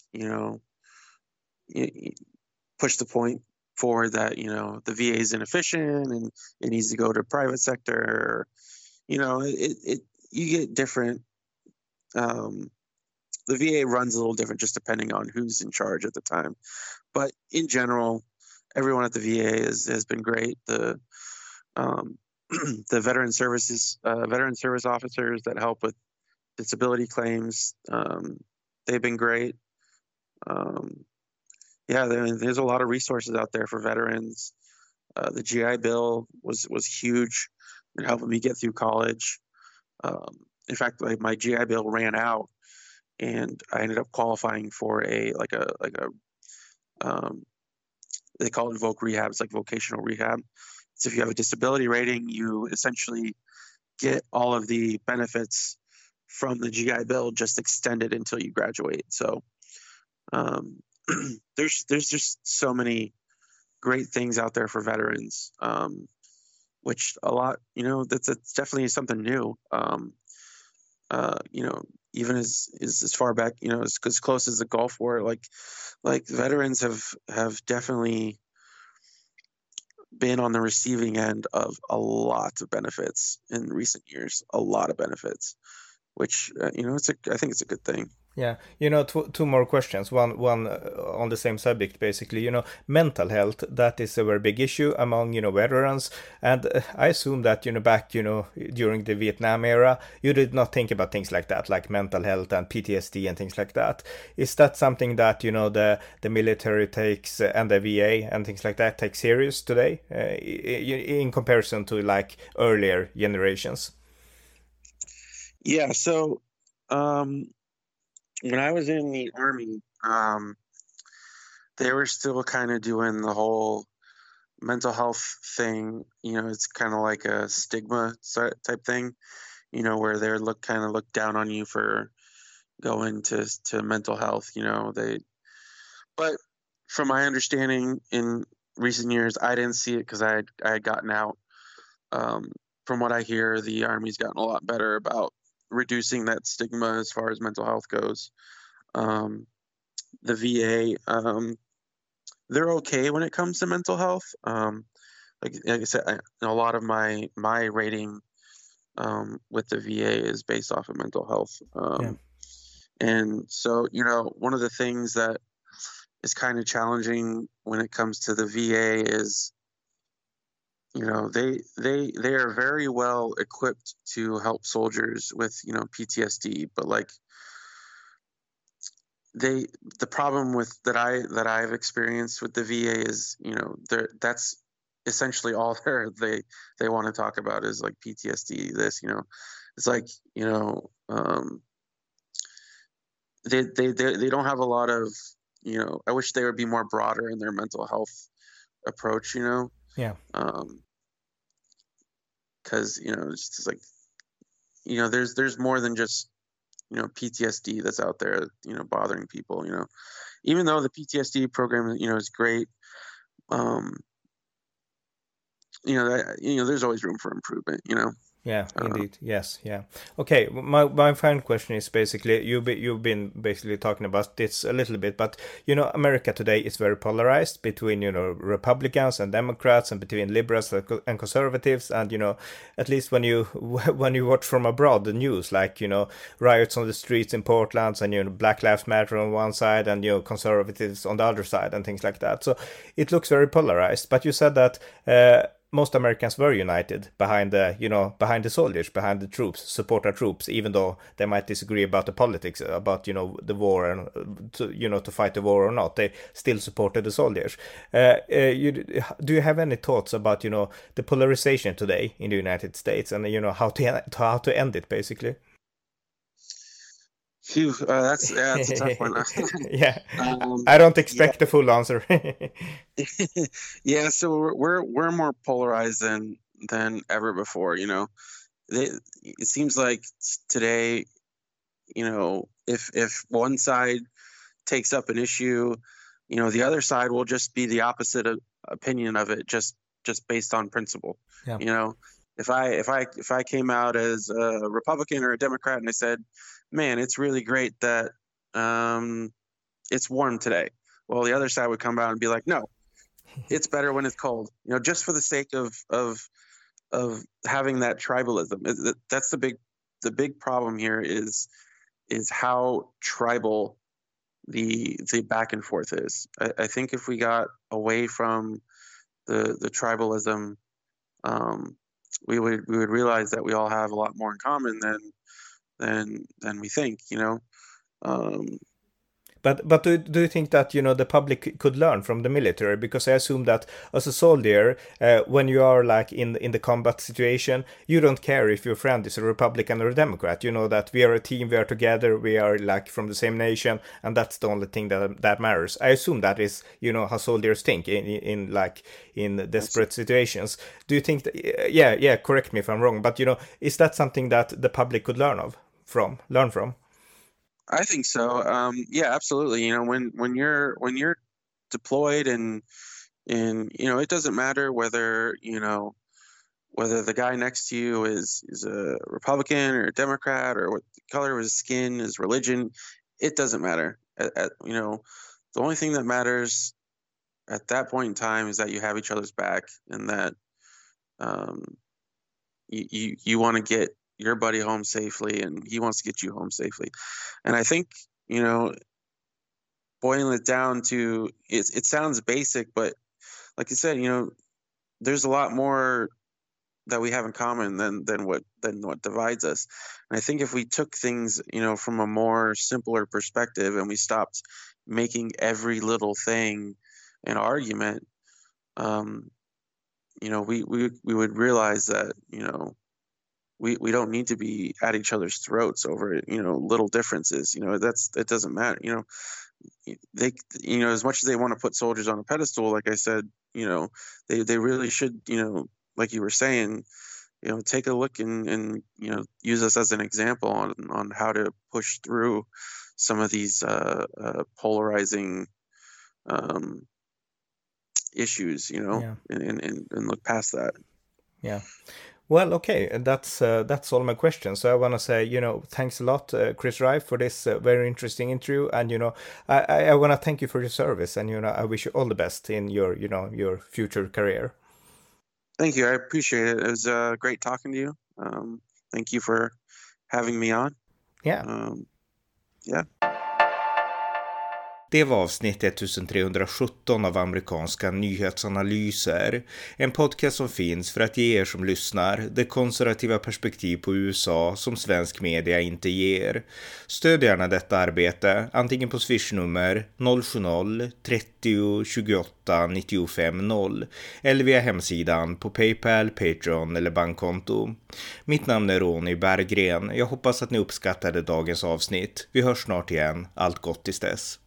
push the point forward that the VA is inefficient and it needs to go to private sector. It you get different. Um, the VA runs a little different just depending on who's in charge at the time. But in general, everyone at the VA has been great. The the veteran service officers that help with disability claims, they've been great. Um, yeah, there's a lot of resources out there for veterans. The GI Bill was huge in helping me get through college. In fact, my GI Bill ran out, and I ended up qualifying for a they call it voc rehab. It's like vocational rehab. So if you have a disability rating, you essentially get all of the benefits from the GI Bill just extended until you graduate. So um, there's just so many great things out there for veterans, which a lot, that's definitely something new. You know, even as far back, as close as the Gulf War, like veterans have definitely been on the receiving end of a lot of benefits in recent years, a lot of benefits, which I think it's a good thing. Yeah, two more questions. One on the same subject, basically. Mental health, that is a very big issue among veterans, and I assume that back during the Vietnam era, you did not think about things like that, like mental health and PTSD and things like that. Is that something that the military takes and the VA and things like that take serious today, in comparison to like earlier generations? Yeah. So when I was in the Army, they were still kind of doing the whole mental health thing. It's kind of like a stigma type thing, where they're look down on you for going to mental health. But from my understanding in recent years, I didn't see it because I had gotten out. From what I hear, the Army's gotten a lot better about reducing that stigma as far as mental health goes. The VA, they're okay when it comes to mental health. Like I said, a lot of my rating with the VA is based off of mental health. Yeah. And so, one of the things that is kind of challenging when it comes to the VA is, they are very well equipped to help soldiers with, PTSD, but like the problem with that I've experienced with the VA is, that's essentially all they want to talk about is like PTSD. It's like, they don't have a lot of, I wish they would be more broader in their mental health approach, Yeah. because it's just like, there's more than just PTSD that's out there, bothering people. Even though the PTSD program, is great, there's always room for improvement. Yeah, indeed. Yes, yeah. Okay, my final question is basically you've been basically talking about this a little bit, but America today is very polarized between Republicans and Democrats, and between liberals and conservatives, and at least when you when you watch from abroad the news, like riots on the streets in Portland, and Black Lives Matter on one side, and conservatives on the other side, and things like that. So it looks very polarized. But you said that most Americans were united behind the soldiers, behind the troops, support our troops, even though they might disagree about the politics, about the war, and to fight the war or not. They still supported the soldiers. Do you have any thoughts about the polarization today in the United States, and how to end it, basically? Phew, that's a tough one. Yeah, I don't expect the full answer. Yeah, so we're more polarized than ever before. It seems like today, if one side takes up an issue, the other side will just be the opposite opinion of it, just based on principle. Yeah. If I came out as a Republican or a Democrat and I said, man, it's really great that it's warm today. Well, the other side would come out and be like, no, it's better when it's cold. Just for the sake of having that tribalism. That's the big problem here is how tribal the back and forth is. I think if we got away from the tribalism, we would realize that we all have a lot more in common than we think. But do you think that the public could learn from the military? Because I assume that as a soldier, when you are like in the combat situation, you don't care if your friend is a Republican or a Democrat. You know that we are a team, we are together, we are like from the same nation, and that's the only thing that matters. I assume that is how soldiers think in desperate situations. Do you think that? Yeah, correct me if I'm wrong, but is that something that the public could learn from? I think so. Yeah, absolutely. When you're deployed and it doesn't matter whether the guy next to you is a Republican or a Democrat, or what the color of his skin, his religion. It doesn't matter. The only thing that matters at that point in time is that you have each other's back, and that you want to get your buddy home safely, and he wants to get you home safely. And I think, boiling it down to it sounds basic, but like you said, there's a lot more that we have in common than what divides us. And I think if we took things, from a more simpler perspective, and we stopped making every little thing an argument, we would realize that, we don't need to be at each other's throats over little differences. It doesn't matter. They as much as they want to put soldiers on a pedestal, like I said, they really should, like you were saying, take a look and use us as an example on how to push through some of these polarizing issues, Yeah. and look past that. Yeah. Well, okay, that's all my questions. So I want to say, thanks a lot, Chris Rife, for this very interesting interview, and I want to thank you for your service, and I wish you all the best in your your future career. Thank you. I appreciate it. It was great talking to you. Thank you for having me on. Yeah. Yeah. Det var avsnitt 1317 av amerikanska nyhetsanalyser. En podcast som finns för att ge er som lyssnar det konservativa perspektiv på USA som svensk media inte ger. Stöd gärna detta arbete, antingen på Swish-nummer 070-30 28 95 0 eller via hemsidan på PayPal, Patreon eller bankkonto. Mitt namn är Ronny Berggren. Jag hoppas att ni uppskattade dagens avsnitt. Vi hörs snart igen. Allt gott tills dess.